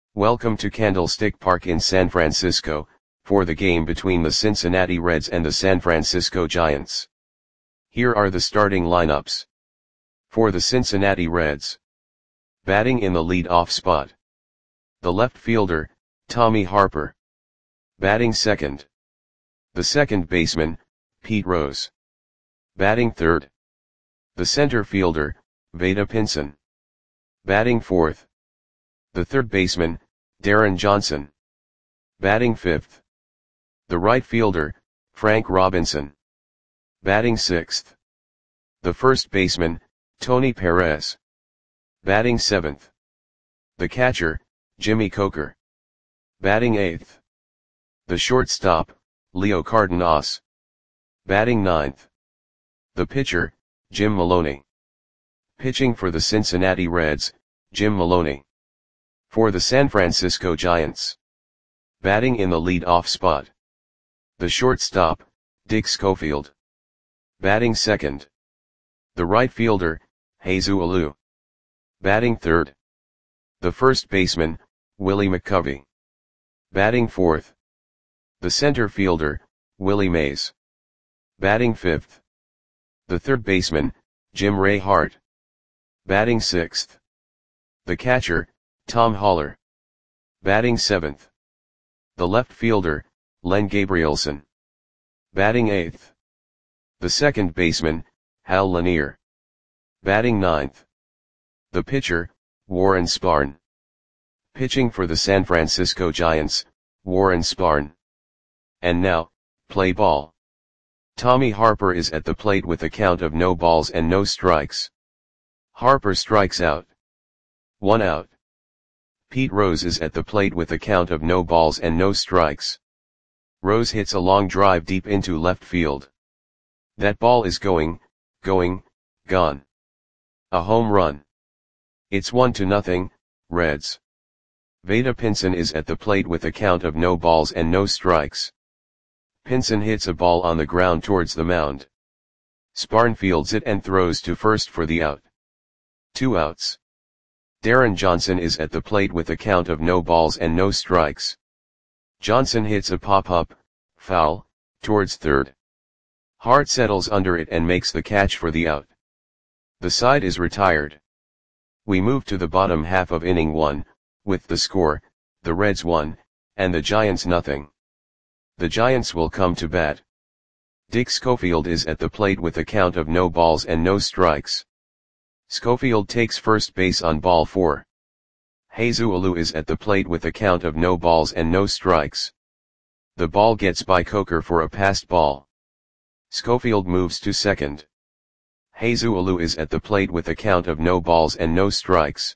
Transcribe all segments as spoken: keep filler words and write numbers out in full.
Welcome to Candlestick Park in San Francisco, for the game between the Cincinnati Reds and the San Francisco Giants. Here are the starting lineups. For the Cincinnati Reds. Batting in the lead-off spot. The left fielder, Tommy Harper. Batting second. The second baseman, Pete Rose. Batting third. The center fielder, Vada Pinson. Batting fourth. The third baseman, Darren Johnson. Batting fifth. The right fielder, Frank Robinson. Batting sixth. The first baseman, Tony Perez. Batting seventh. The catcher, Jimmy Coker. Batting eighth. The shortstop, Leo Cardenas. Batting ninth. The pitcher, Jim Maloney. Pitching for the Cincinnati Reds, Jim Maloney. For the San Francisco Giants. Batting in the lead-off spot. The shortstop, Dick Schofield. Batting second. The right fielder, Jesus Alou. Batting third. The first baseman, Willie McCovey. Batting fourth. The center fielder, Willie Mays. Batting fifth. The third baseman, Jim Ray Hart. Batting sixth. The catcher, Tom Haller. Batting seventh. The left fielder, Len Gabrielson. Batting eighth. The second baseman, Hal Lanier. Batting ninth. The pitcher, Warren Spahn. Pitching for the San Francisco Giants, Warren Spahn. And now, play ball. Tommy Harper is at the plate with a count of no balls and no strikes. Harper strikes out. One out. Pete Rose is at the plate with a count of no balls and no strikes. Rose hits a long drive deep into left field. That ball is going, going, gone. A home run. It's one to nothing, Reds. Vada Pinson is at the plate with a count of no balls and no strikes. Pinson hits a ball on the ground towards the mound. Spahn fields it and throws to first for the out. Two outs. Darren Johnson is at the plate with a count of no balls and no strikes. Johnson hits a pop-up, foul, towards third. Hart settles under it and makes the catch for the out. The side is retired. We move to the bottom half of inning one, with the score, the Reds one, and the Giants nothing. The Giants will come to bat. Dick Schofield is at the plate with a count of no balls and no strikes. Schofield takes first base on ball four. Jesus Alou is at the plate with a count of no balls and no strikes. The ball gets by Coker for a passed ball. Schofield moves to second. Jesus Alou is at the plate with a count of no balls and no strikes.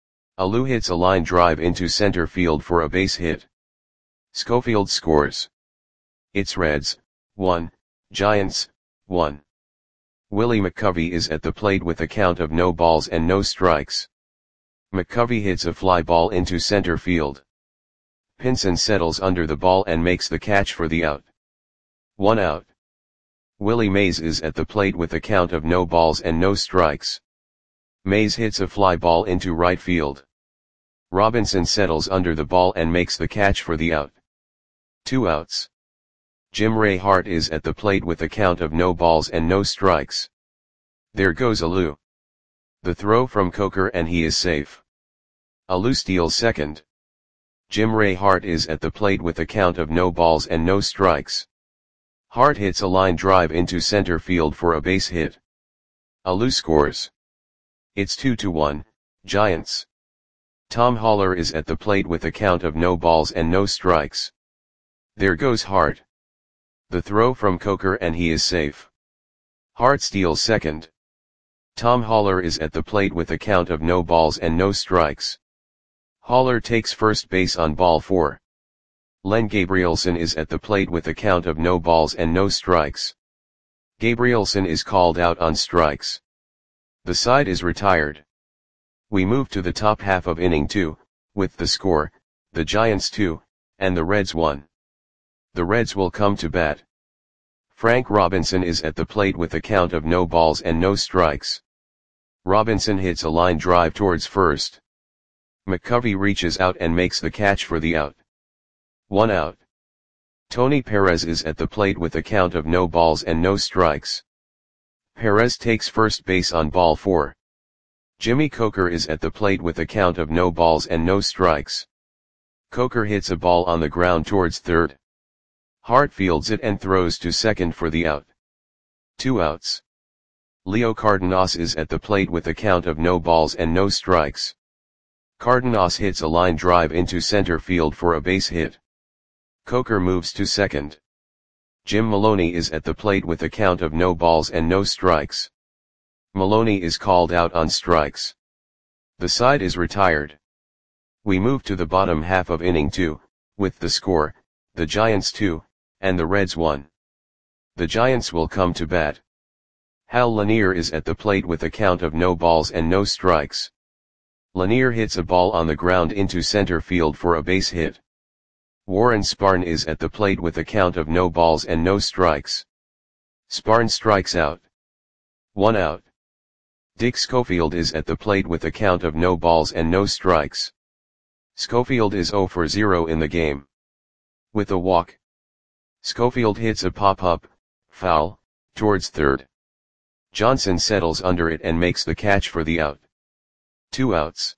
Alou hits a line drive into center field for a base hit. Schofield scores. It's Reds, one, Giants, one. Willie McCovey is at the plate with a count of no balls and no strikes. McCovey hits a fly ball into center field. Pinson settles under the ball and makes the catch for the out. One out. Willie Mays is at the plate with a count of no balls and no strikes. Mays hits a fly ball into right field. Robinson settles under the ball and makes the catch for the out. Two outs. Jim Ray Hart is at the plate with a count of no balls and no strikes. There goes Alou. The throw from Coker and he is safe. Alou steals second. Jim Ray Hart is at the plate with a count of no balls and no strikes. Hart hits a line drive into center field for a base hit. Alou scores. It's two to one, Giants. Tom Haller is at the plate with a count of no balls and no strikes. There goes Hart. The throw from Coker and he is safe. Hart steals second. Tom Haller is at the plate with a count of no balls and no strikes. Haller takes first base on ball four. Len Gabrielson is at the plate with a count of no balls and no strikes. Gabrielson is called out on strikes. The side is retired. We move to the top half of inning two, with the score, the Giants two, and the Reds one. The Reds will come to bat. Frank Robinson is at the plate with a count of no balls and no strikes. Robinson hits a line drive towards first. McCovey reaches out and makes the catch for the out. One out. Tony Perez is at the plate with a count of no balls and no strikes. Perez takes first base on ball four. Jimmy Coker is at the plate with a count of no balls and no strikes. Coker hits a ball on the ground towards third. Hart fields it and throws to second for the out. Two outs. Leo Cardenas is at the plate with a count of no balls and no strikes. Cardenas hits a line drive into center field for a base hit. Coker moves to second. Jim Maloney is at the plate with a count of no balls and no strikes. Maloney is called out on strikes. The side is retired. We move to the bottom half of inning two, with the score, the Giants two, and the Reds one. The Giants will come to bat. Hal Lanier is at the plate with a count of no balls and no strikes. Lanier hits a ball on the ground into center field for a base hit. Warren Spahn is at the plate with a count of no balls and no strikes. Spahn strikes out. One out. Dick Schofield is at the plate with a count of no balls and no strikes. Schofield is zero for zero in the game. With a walk, Schofield hits a pop-up, foul, towards third. Johnson settles under it and makes the catch for the out. Two outs.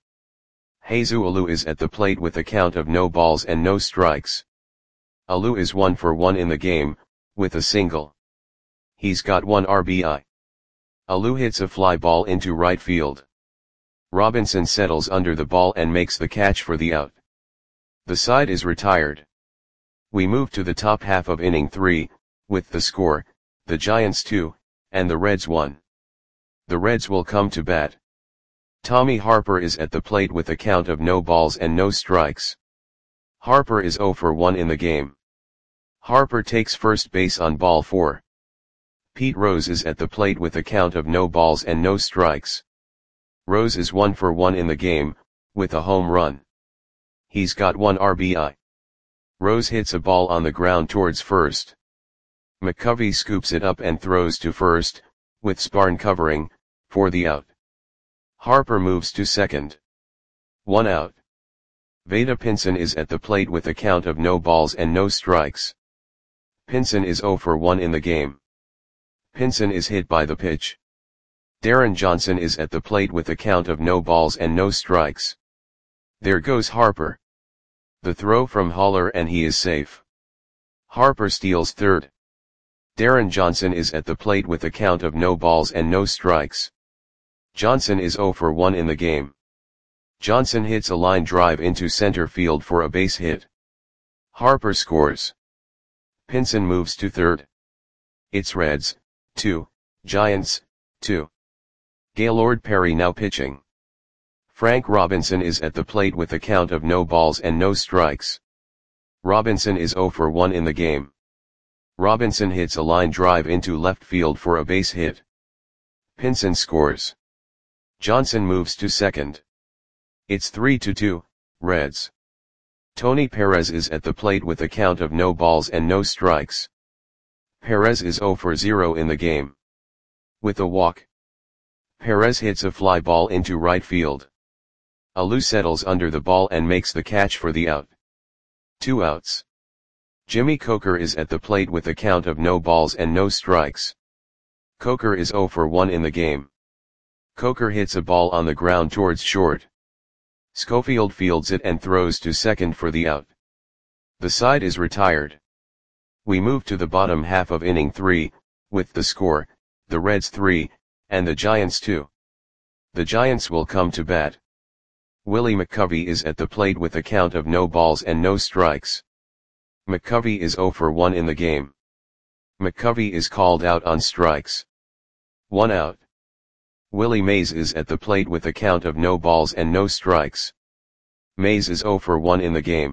Jesus Alou is at the plate with a count of no balls and no strikes. Alou is one for one in the game, with a single. He's got one R B I. Alou hits a fly ball into right field. Robinson settles under the ball and makes the catch for the out. The side is retired. We move to the top half of inning three, with the score, the Giants two, and the Reds one. The Reds will come to bat. Tommy Harper is at the plate with a count of no balls and no strikes. Harper is zero for one in the game. Harper takes first base on ball four. Pete Rose is at the plate with a count of no balls and no strikes. Rose is one for one in the game, with a home run. He's got one R B I. Rose hits a ball on the ground towards first. McCovey scoops it up and throws to first, with Spahn covering, for the out. Harper moves to second. One out. Vada Pinson is at the plate with a count of no balls and no strikes. Pinson is zero for one in the game. Pinson is hit by the pitch. Darren Johnson is at the plate with a count of no balls and no strikes. There goes Harper. The throw from Haller and he is safe. Harper steals third. Darren Johnson is at the plate with a count of no balls and no strikes. Johnson is zero for one in the game. Johnson hits a line drive into center field for a base hit. Harper scores. Pinson moves to third. It's Reds, two, Giants, two. Gaylord Perry now pitching. Frank Robinson is at the plate with a count of no balls and no strikes. Robinson is zero for one in the game. Robinson hits a line drive into left field for a base hit. Pinson scores. Johnson moves to second. It's three to two, Reds. Tony Perez is at the plate with a count of no balls and no strikes. Perez is zero for zero in the game. With a walk, Perez hits a fly ball into right field. Alou settles under the ball and makes the catch for the out. Two outs. Jimmy Coker is at the plate with a count of no balls and no strikes. Coker is zero for one in the game. Coker hits a ball on the ground towards short. Schofield fields it and throws to second for the out. The side is retired. We move to the bottom half of inning three, with the score, the Reds three, and the Giants two. The Giants will come to bat. Willie McCovey is at the plate with a count of no balls and no strikes. McCovey is zero for one in the game. McCovey is called out on strikes. One out. Willie Mays is at the plate with a count of no balls and no strikes. Mays is zero for one in the game.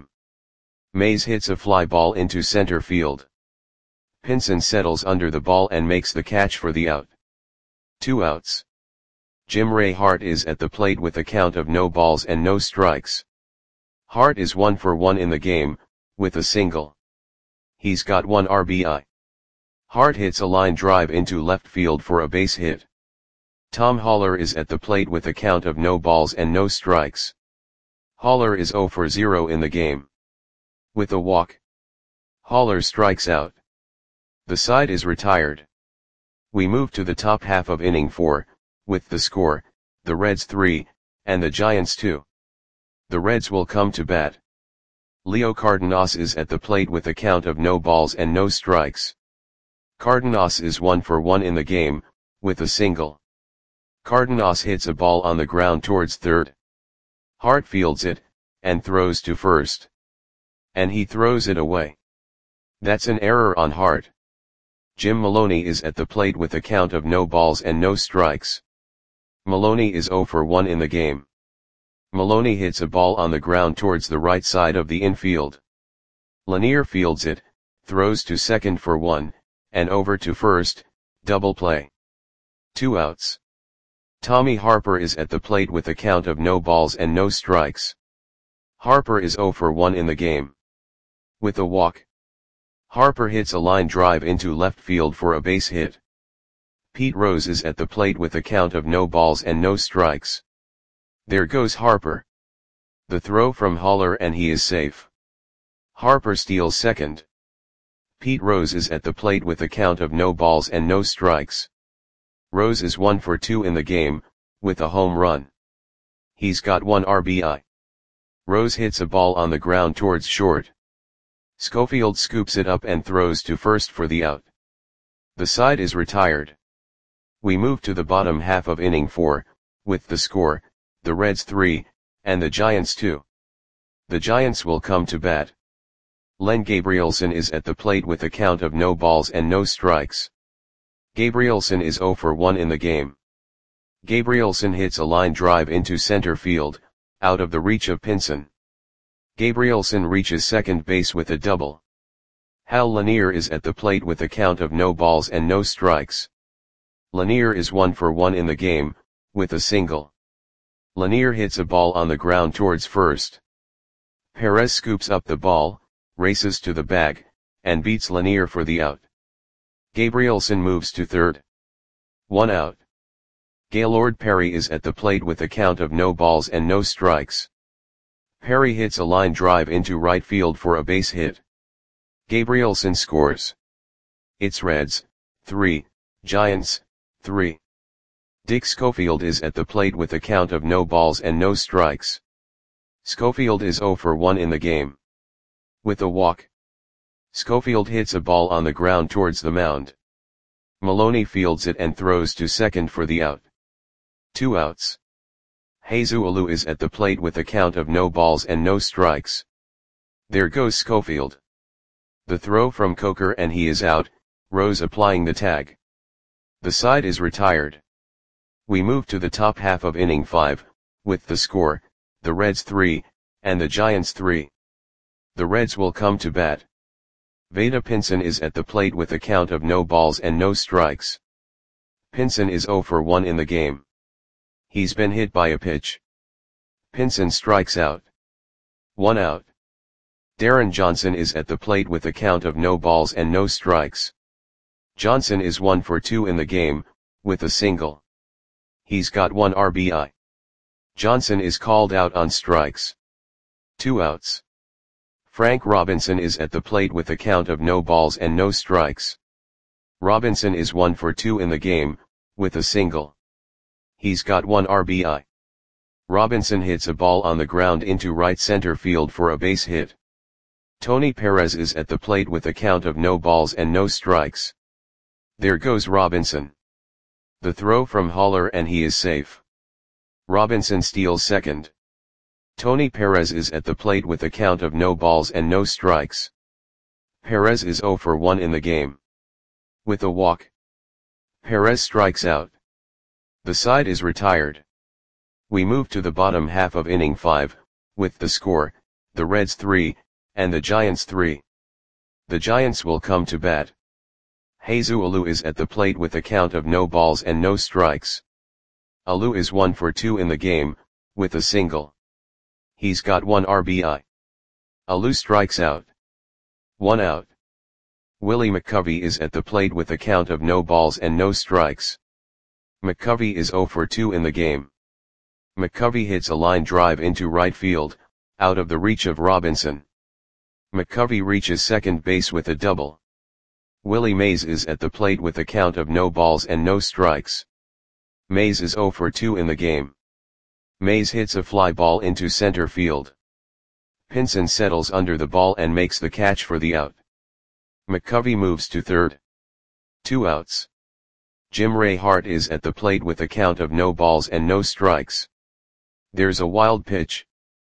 Mays hits a fly ball into center field. Pinson settles under the ball and makes the catch for the out. Two outs. Jim Ray Hart is at the plate with a count of no balls and no strikes. Hart is one for one in the game, with a single. He's got one R B I. Hart hits a line drive into left field for a base hit. Tom Haller is at the plate with a count of no balls and no strikes. Haller is zero for zero in the game. With a walk, Haller strikes out. The side is retired. We move to the top half of inning four, with the score, the Reds three, and the Giants two. The Reds will come to bat. Leo Cardenas is at the plate with a count of no balls and no strikes. Cardenas is one for one in the game, with a single. Cardenas hits a ball on the ground towards third. Hart fields it, and throws to first. And he throws it away. That's an error on Hart. Jim Maloney is at the plate with a count of no balls and no strikes. Maloney is zero for one in the game. Maloney hits a ball on the ground towards the right side of the infield. Lanier fields it, throws to second for one, and over to first, double play. Two outs. Tommy Harper is at the plate with a count of no balls and no strikes. Harper is zero for one in the game. With a walk, Harper hits a line drive into left field for a base hit. Pete Rose is at the plate with a count of no balls and no strikes. There goes Harper. The throw from Haller and he is safe. Harper steals second. Pete Rose is at the plate with a count of no balls and no strikes. Rose is one for two in the game, with a home run. He's got one R B I. Rose hits a ball on the ground towards short. Schofield scoops it up and throws to first for the out. The side is retired. We move to the bottom half of inning four, with the score, the Reds three, and the Giants two. The Giants will come to bat. Len Gabrielson is at the plate with a count of no balls and no strikes. Gabrielson is zero for one in the game. Gabrielson hits a line drive into center field, out of the reach of Pinson. Gabrielson reaches second base with a double. Hal Lanier is at the plate with a count of no balls and no strikes. Lanier is one for one in the game, with a single. Lanier hits a ball on the ground towards first. Perez scoops up the ball, races to the bag, and beats Lanier for the out. Gabrielson moves to third. One out. Gaylord Perry is at the plate with a count of no balls and no strikes. Perry hits a line drive into right field for a base hit. Gabrielson scores. It's Reds, three, Giants, three. Dick Schofield is at the plate with a count of no balls and no strikes. Schofield is zero for one in the game. With a walk, Schofield hits a ball on the ground towards the mound. Maloney fields it and throws to second for the out. Two outs. Jesus Alou is at the plate with a count of no balls and no strikes. There goes Schofield. The throw from Coker and he is out, Rose applying the tag. The side is retired. We move to the top half of inning five, with the score, the Reds three, and the Giants three. The Reds will come to bat. Vada Pinson is at the plate with a count of no balls and no strikes. Pinson is zero for one in the game. He's been hit by a pitch. Pinson strikes out. One out. Darren Johnson is at the plate with a count of no balls and no strikes. Johnson is one for two in the game, with a single. He's got one R B I. Johnson is called out on strikes. Two outs. Frank Robinson is at the plate with a count of no balls and no strikes. Robinson is one for two in the game, with a single. He's got one R B I. Robinson hits a ball on the ground into right center field for a base hit. Tony Perez is at the plate with a count of no balls and no strikes. There goes Robinson. The throw from Haller and he is safe. Robinson steals second. Tony Perez is at the plate with a count of no balls and no strikes. Perez is zero for one in the game. With a walk, Perez strikes out. The side is retired. We move to the bottom half of inning five, with the score, the Reds three, and the Giants three. The Giants will come to bat. Jesus Alou is at the plate with a count of no balls and no strikes. Alou is one for two in the game, with a single. He's got one R B I. Alou strikes out. One out. Willie McCovey is at the plate with a count of no balls and no strikes. McCovey is zero for two in the game. McCovey hits a line drive into right field, out of the reach of Robinson. McCovey reaches second base with a double. Willie Mays is at the plate with a count of no balls and no strikes. Mays is oh for two in the game. Mays hits a fly ball into center field. Pinson settles under the ball and makes the catch for the out. McCovey moves to third. Two outs. Jim Ray Hart is at the plate with a count of no balls and no strikes. There's a wild pitch.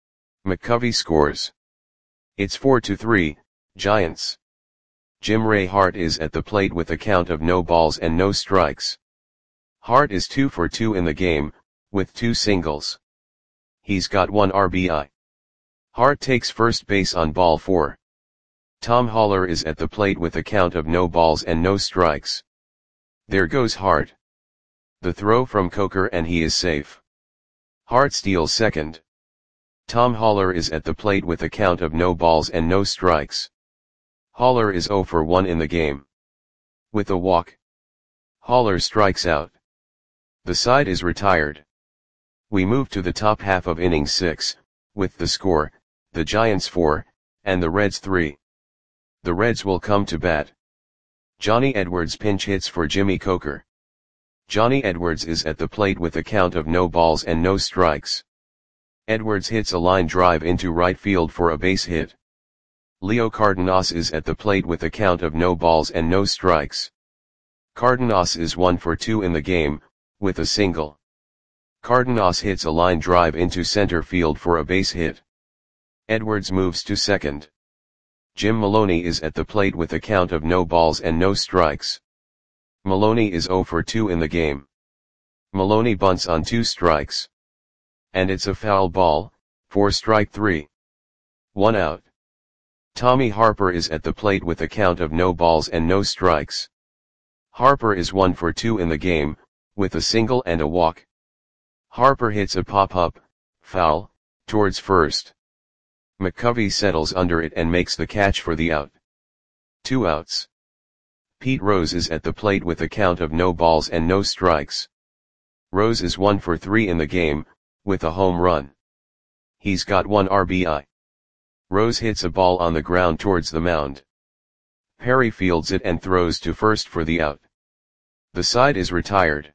McCovey scores. It's four to three, Giants. Jim Ray Hart is at the plate with a count of no balls and no strikes. Hart is two for two in the game, with two singles. He's got one R B I. Hart takes first base on ball four. Tom Haller is at the plate with a count of no balls and no strikes. There goes Hart. The throw from Coker and he is safe. Hart steals second. Tom Haller is at the plate with a count of no balls and no strikes. Haller is oh for one in the game. With a walk. Haller strikes out. The side is retired. We move to the top half of inning six, with the score, the Giants four, and the Reds three. The Reds will come to bat. Johnny Edwards pinch hits for Jimmy Coker. Johnny Edwards is at the plate with a count of no balls and no strikes. Edwards hits a line drive into right field for a base hit. Leo Cardenas is at the plate with a count of no balls and no strikes. Cardenas is one for two in the game, with a single. Cardenas hits a line drive into center field for a base hit. Edwards moves to second. Jim Maloney is at the plate with a count of no balls and no strikes. Maloney is oh for two in the game. Maloney bunts on two strikes. And it's a foul ball, for strike three. One out. Tommy Harper is at the plate with a count of no balls and no strikes. Harper is one for two in the game, with a single and a walk. Harper hits a pop-up, foul, towards first. McCovey settles under it and makes the catch for the out. Two outs. Pete Rose is at the plate with a count of no balls and no strikes. Rose is one for three in the game, with a home run. He's got one R B I. Rose hits a ball on the ground towards the mound. Perry fields it and throws to first for the out. The side is retired.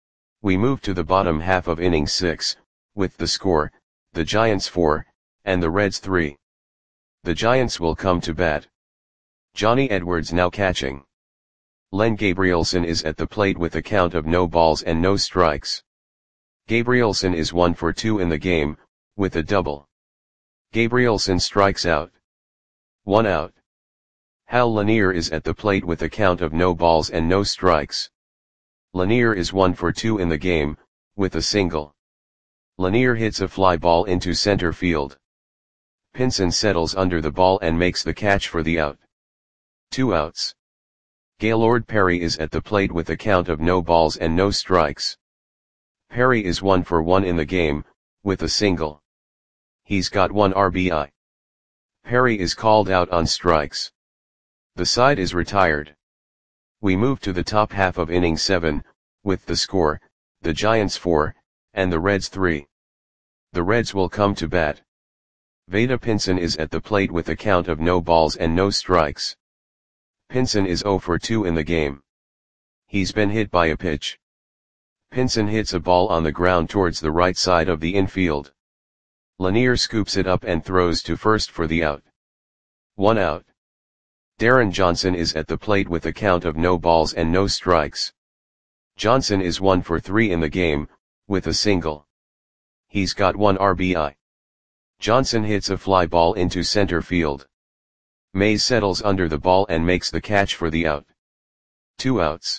We move to the bottom half of inning six, with the score, the Giants four, and the Reds three. The Giants will come to bat. Johnny Edwards now catching. Len Gabrielson is at the plate with a count of no balls and no strikes. Gabrielson is one for two in the game, with a double. Gabrielson strikes out. One out. Hal Lanier is at the plate with a count of no balls and no strikes. Lanier is one for two in the game, with a single. Lanier hits a fly ball into center field. Pinson settles under the ball and makes the catch for the out. Two outs. Gaylord Perry is at the plate with a count of no balls and no strikes. Perry is one for one in the game, with a single. He's got one R B I. Perry is called out on strikes. The side is retired. We move to the top half of inning seven, with the score, the Giants four, and the Reds three. The Reds will come to bat. Vada Pinson is at the plate with a count of no balls and no strikes. Pinson is oh for two in the game. He's been hit by a pitch. Pinson hits a ball on the ground towards the right side of the infield. Lanier scoops it up and throws to first for the out. One out. Darren Johnson is at the plate with a count of no balls and no strikes. Johnson is one for three in the game, with a single. He's got one R B I. Johnson hits a fly ball into center field. Mays settles under the ball and makes the catch for the out. Two outs.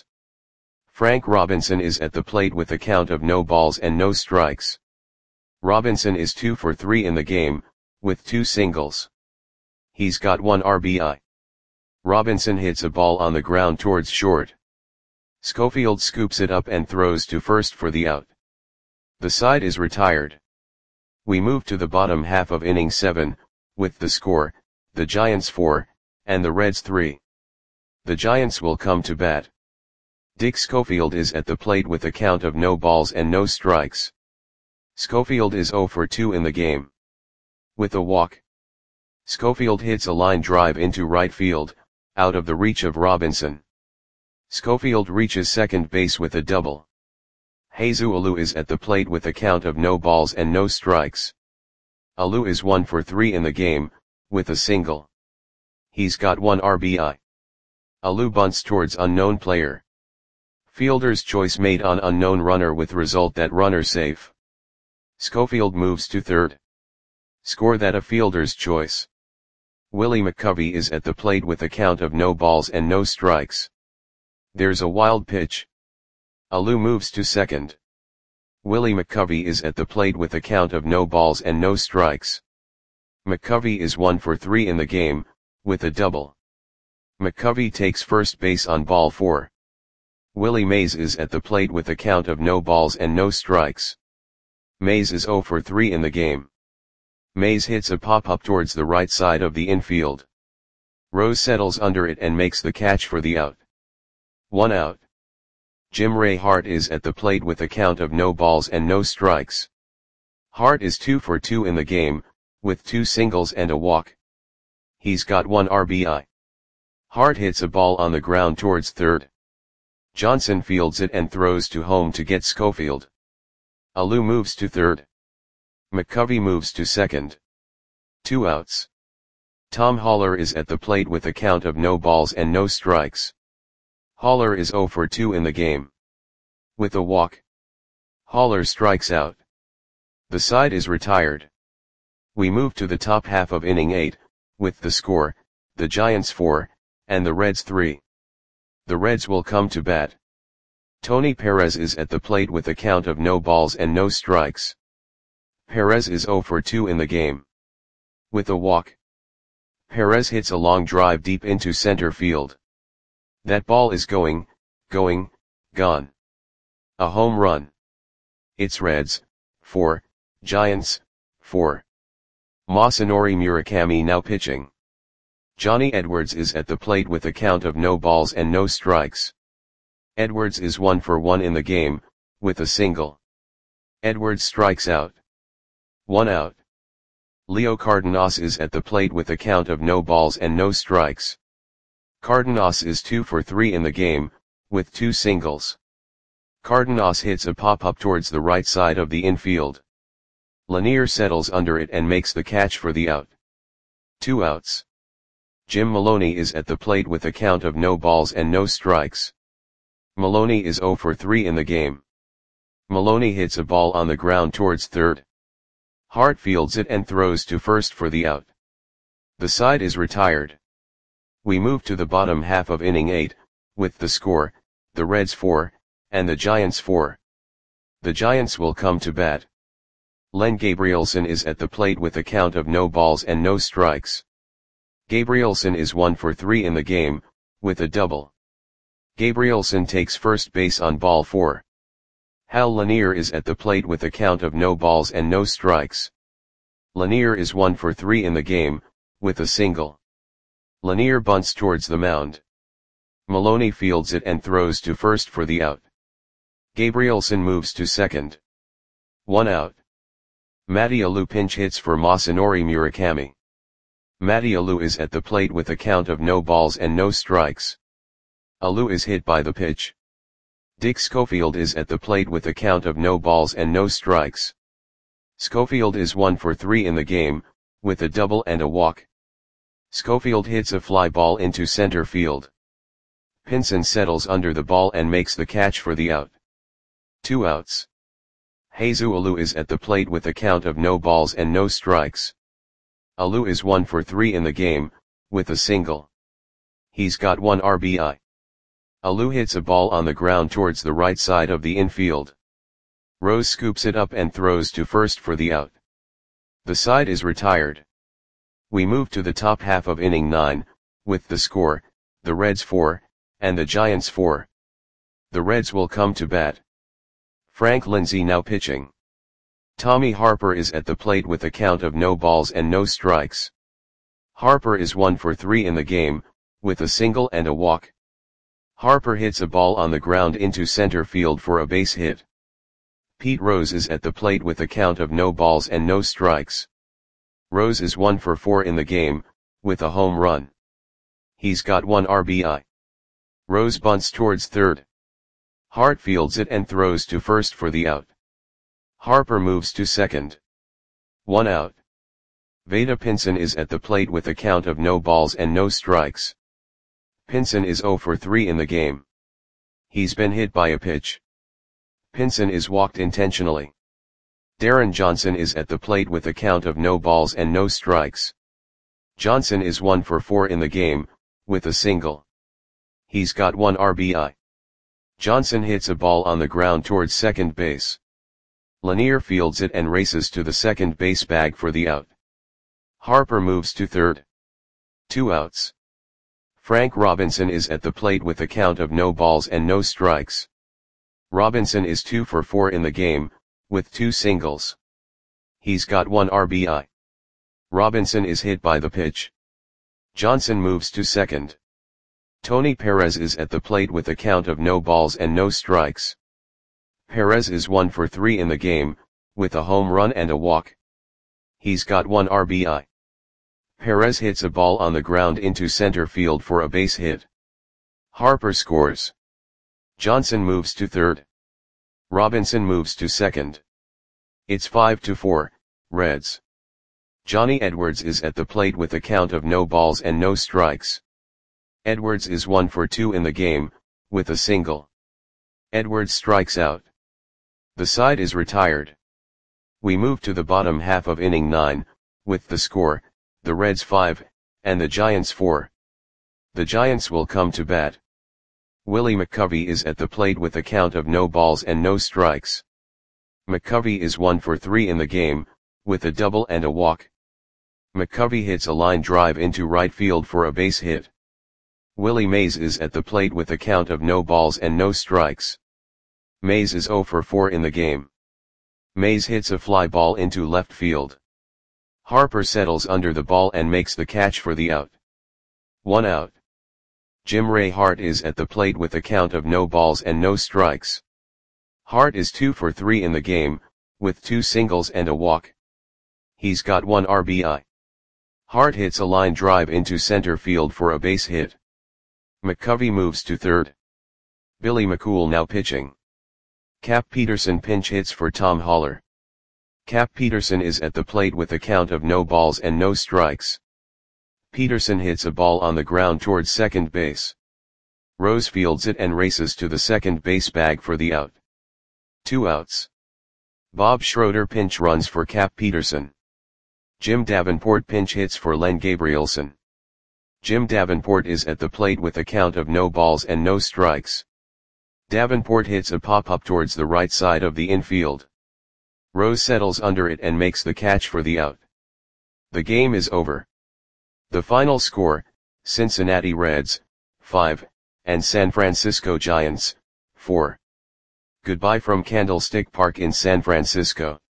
Frank Robinson is at the plate with a count of no balls and no strikes. Robinson is two for three in the game, with two singles. He's got one R B I. Robinson hits a ball on the ground towards short. Schofield scoops it up and throws to first for the out. The side is retired. We move to the bottom half of inning seven, with the score, the Giants four, and the Reds three. The Giants will come to bat. Dick Schofield is at the plate with a count of no balls and no strikes. Schofield is oh for two in the game. With a walk. Schofield hits a line drive into right field, out of the reach of Robinson. Schofield reaches second base with a double. Jesus Alou is at the plate with a count of no balls and no strikes. Alou is one for three in the game, with a single. He's got one R B I. Alou bunts towards unknown player. Fielder's choice made on unknown runner with result that runner safe. Schofield moves to third. Score that a fielder's choice. Willie McCovey is at the plate with a count of no balls and no strikes. There's a wild pitch. Alou moves to second. Willie McCovey is at the plate with a count of no balls and no strikes. McCovey is one for three in the game, with a double. McCovey takes first base on ball four. Willie Mays is at the plate with a count of no balls and no strikes. Mays is zero for three in the game. Mays hits a pop-up towards the right side of the infield. Rose settles under it and makes the catch for the out. One out. Jim Ray Hart is at the plate with a count of no balls and no strikes. Hart is two for two in the game, with two singles and a walk. He's got one R B I. Hart hits a ball on the ground towards third. Johnson fields it and throws to home to get Schofield. Alou moves to third. McCovey moves to second. Two outs. Tom Haller is at the plate with a count of no balls and no strikes. Haller is zero for two in the game. With a walk. Haller strikes out. The side is retired. We move to the top half of inning eight, with the score, the Giants four, and the Reds three. The Reds will come to bat. Tony Perez is at the plate with a count of no balls and no strikes. Perez is zero for two in the game. With a walk. Perez hits a long drive deep into center field. That ball is going, going, gone. A home run. It's Reds, four, Giants, four. Masanori Murakami now pitching. Johnny Edwards is at the plate with a count of no balls and no strikes. Edwards is one for one in the game, with a single. Edwards strikes out. One out. Leo Cardenas is at the plate with a count of no balls and no strikes. Cardenas is two for three in the game, with two singles. Cardenas hits a pop-up towards the right side of the infield. Lanier settles under it and makes the catch for the out. Two outs. Jim Maloney is at the plate with a count of no balls and no strikes. Maloney is zero for three in the game. Maloney hits a ball on the ground towards third. Hart fields it and throws to first for the out. The side is retired. We move to the bottom half of inning eight, with the score, the Reds four, and the Giants four. The Giants will come to bat. Len Gabrielson is at the plate with a count of no balls and no strikes. Gabrielson is one for three in the game, with a double. Gabrielson takes first base on ball four. Hal Lanier is at the plate with a count of no balls and no strikes. Lanier is one for three in the game, with a single. Lanier bunts towards the mound. Maloney fields it and throws to first for the out. Gabrielson moves to second. One out. Matty Alou pinch hits for Masanori Murakami. Matty Alou is at the plate with a count of no balls and no strikes. Alou is hit by the pitch. Dick Schofield is at the plate with a count of no balls and no strikes. Schofield is one for three in the game, with a double and a walk. Schofield hits a fly ball into center field. Pinson settles under the ball and makes the catch for the out. Two outs. Jesus Alou is at the plate with a count of no balls and no strikes. Alou is one for three in the game, with a single. He's got one R B I. Alou hits a ball on the ground towards the right side of the infield. Rose scoops it up and throws to first for the out. The side is retired. We move to the top half of inning nine, with the score, the Reds four, and the Giants four. The Reds will come to bat. Frank Lindsay now pitching. Tommy Harper is at the plate with a count of no balls and no strikes. Harper is one for three in the game, with a single and a walk. Harper hits a ball on the ground into center field for a base hit. Pete Rose is at the plate with a count of no balls and no strikes. Rose is one for four in the game, with a home run. He's got one R B I. Rose bunts towards third. Hart fields it and throws to first for the out. Harper moves to second. One out. Veda Pinson is at the plate with a count of no balls and no strikes. Pinson is zero for three in the game. He's been hit by a pitch. Pinson is walked intentionally. Darren Johnson is at the plate with a count of no balls and no strikes. Johnson is one for four in the game, with a single. He's got one R B I. Johnson hits a ball on the ground towards second base. Lanier fields it and races to the second base bag for the out. Harper moves to third. Two outs. Frank Robinson is at the plate with a count of no balls and no strikes. Robinson is two for four in the game, with two singles. He's got one R B I. Robinson is hit by the pitch. Johnson moves to second. Tony Perez is at the plate with a count of no balls and no strikes. Perez is one for three in the game, with a home run and a walk. He's got one R B I. Perez hits a ball on the ground into center field for a base hit. Harper scores. Johnson moves to third. Robinson moves to second. It's five to four, Reds. Johnny Edwards is at the plate with a count of no balls and no strikes. Edwards is one for two in the game, with a single. Edwards strikes out. The side is retired. We move to the bottom half of inning nine, with the score, the Reds five, and the Giants four. The Giants will come to bat. Willie McCovey is at the plate with a count of no balls and no strikes. McCovey is one for three in the game, with a double and a walk. McCovey hits a line drive into right field for a base hit. Willie Mays is at the plate with a count of no balls and no strikes. Mays is zero for four in the game. Mays hits a fly ball into left field. Harper settles under the ball and makes the catch for the out. One out. Jim Ray Hart is at the plate with a count of no balls and no strikes. Hart is two for three in the game, with two singles and a walk. He's got one R B I. Hart hits a line drive into center field for a base hit. McCovey moves to third. Billy McCool now pitching. Cap Peterson pinch hits for Tom Haller. Cap Peterson is at the plate with a count of no balls and no strikes. Peterson hits a ball on the ground towards second base. Rose fields it and races to the second base bag for the out. Two outs. Bob Schroeder pinch runs for Cap Peterson. Jim Davenport pinch hits for Len Gabrielson. Jim Davenport is at the plate with a count of no balls and no strikes. Davenport hits a pop-up towards the right side of the infield. Rose settles under it and makes the catch for the out. The game is over. The final score, Cincinnati Reds, five, and San Francisco Giants, four. Goodbye from Candlestick Park in San Francisco.